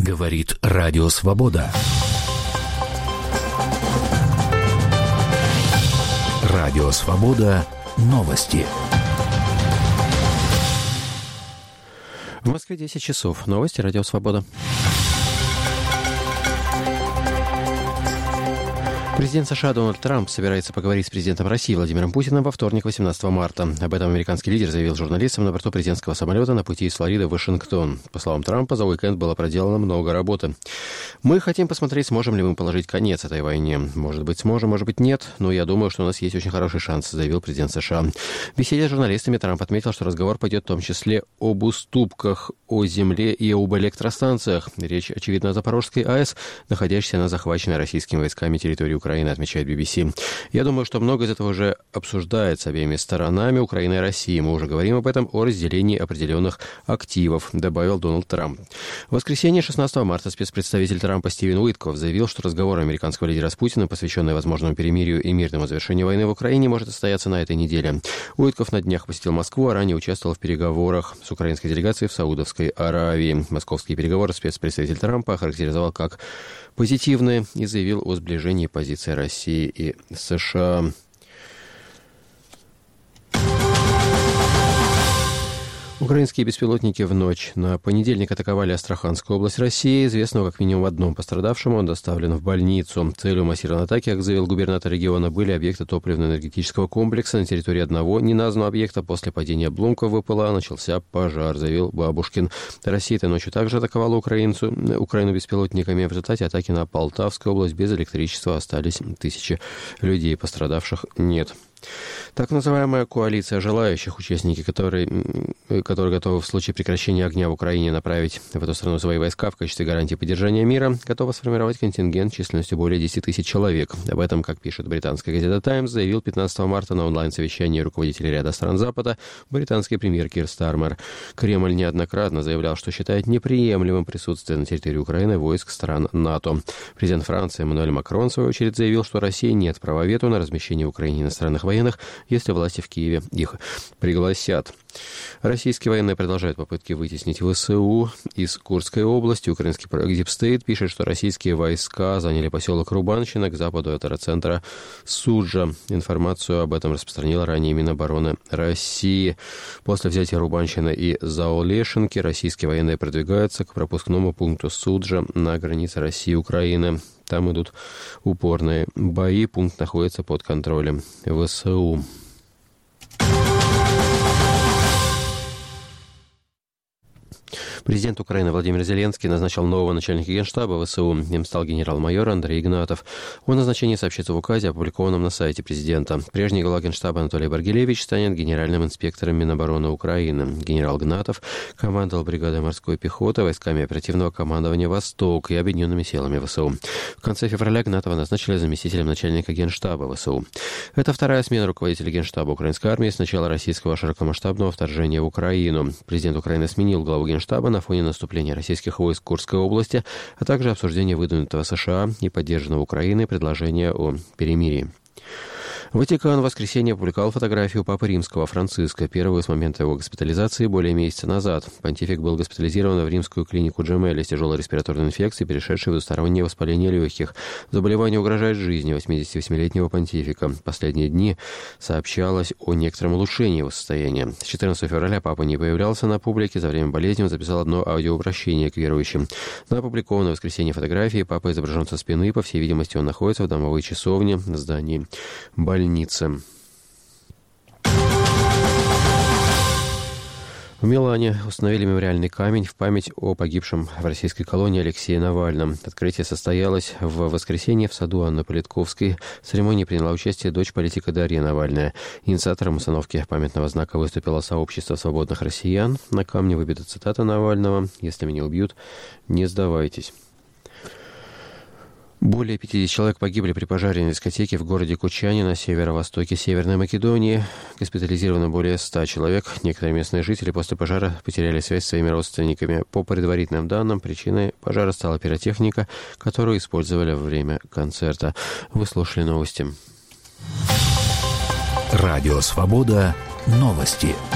Говорит Радио Свобода. Радио Свобода. Новости. В Москве 10 часов. Новости Радио Свобода. Президент США Дональд Трамп собирается поговорить с президентом России Владимиром Путиным во вторник, 18 марта. Об этом американский лидер заявил журналистам на борту президентского самолета на пути из Флориды в Вашингтон. По словам Трампа, за уикенд было проделано много работы. «Мы хотим посмотреть, сможем ли мы положить конец этой войне. Может быть, сможем, может быть, нет, но я думаю, что у нас есть очень хороший шанс», заявил президент США. В беседе с журналистами Трамп отметил, что разговор пойдет в том числе об уступках, о земле и об электростанциях. Речь, очевидно, о Запорожской АЭС, находящейся на захваченной российскими войсками территории Украины, отмечает BBC. «Я думаю, что много из этого уже обсуждается обеими сторонами, Украины и России. Мы уже говорим об этом, о разделении определенных активов», добавил Дональд Трамп. В воскресенье, 16 марта, спецпредставитель Трампа Стивен Уитков заявил, что разговор американского лидера с Путиным, посвященный возможному перемирию и мирному завершению войны в Украине, может состояться на этой неделе. Уитков на днях посетил Москву, а ранее участвовал в переговорах с украинской делегацией в Саудовской Аравии. Московские переговоры спецпредставитель Трампа охарактеризовал как позитивные и заявил о сближении позиций России и США. Украинские беспилотники в ночь на понедельник атаковали Астраханскую область России. Известно как минимум одном пострадавшему, он доставлен в больницу. Целью массированной атаки, как заявил губернатор региона, были объекты топливно-энергетического комплекса. На территории одного неназванного объекта после падения обломков ВПЛА начался пожар, заявил Бабушкин. Россия этой ночью также атаковала Украину беспилотниками. В результате атаки на Полтавскую область без электричества остались тысячи людей. Пострадавших нет. Так называемая коалиция желающих, участники которые готовы в случае прекращения огня в Украине направить в эту страну свои войска в качестве гарантии поддержания мира, готова сформировать контингент численностью более 10 тысяч человек. Об этом, как пишет британская газета «Таймс», заявил 15 марта на онлайн-совещании руководителей ряда стран Запада британский премьер Кир Стармер. Кремль неоднократно заявлял, что считает неприемлемым присутствие на территории Украины войск стран НАТО. Президент Франции Эммануэль Макрон, в свою очередь, заявил, что России нет права вето на размещение в Украине иностранных военных, если власти в Киеве их пригласят. Российские военные продолжают попытки вытеснить ВСУ из Курской области. Украинский Дипстейт пишет, что российские войска заняли поселок Рубанщина к западу от аэроцентра Суджа. Информацию об этом распространила ранее Минобороны России. После взятия Рубанщины и Заолешинки российские военные продвигаются к пропускному пункту Суджа на границе России и Украины. Там идут упорные бои. Пункт находится под контролем ВСУ. Президент Украины Владимир Зеленский назначил нового начальника Генштаба ВСУ. Им стал генерал-майор Андрей Игнатов. О назначении сообщится в указе, опубликованном на сайте президента. Прежний глава Генштаба Анатолий Баргилевич станет генеральным инспектором Минобороны Украины. Генерал Игнатов командовал бригадой морской пехоты, войсками оперативного командования «Восток» и объединенными силами ВСУ. В конце февраля Игнатова назначили заместителем начальника Генштаба ВСУ. Это вторая смена руководителя Генштаба украинской армии с начала российского широкомасштабного вторжения в Украину. Президент Украины сменил главу Генштаба на фоне наступления российских войск в Курской области, а также обсуждения выдвинутого США и поддержанного Украиной предложения о перемирии. Ватикан в воскресенье опубликовал фотографию Папы Римского Франциска, первую с момента его госпитализации более месяца назад. Понтифик был госпитализирован в римскую клинику Джемели с тяжелой респираторной инфекцией, перешедшей в двустороннее воспаление легких. Заболевание угрожает жизни 88-летнего понтифика. В последние дни сообщалось о некотором улучшении его состояния. С 14 февраля Папа не появлялся на публике. За время болезни он записал одно аудиообращение к верующим. На опубликованной в воскресенье фотографии Папа изображен со спины. По всей видимости, он находится в домовой часовне в здании больницы. В Милане установили мемориальный камень в память о погибшем в российской колонии Алексее Навальном. Открытие состоялось в воскресенье в саду Анны Политковской. В церемонии приняла участие дочь политика Дарья Навальная. Инициатором установки памятного знака выступило сообщество свободных россиян. На камне выбита цитата Навального: «Если меня убьют, не сдавайтесь». Более 50 человек погибли при пожаре на дискотеке в городе Кучане на северо-востоке Северной Македонии. Госпитализировано более 100 человек. Некоторые местные жители после пожара потеряли связь с своими родственниками. По предварительным данным, причиной пожара стала пиротехника, которую использовали во время концерта. Вы слушали новости. Радио Свобода. Новости.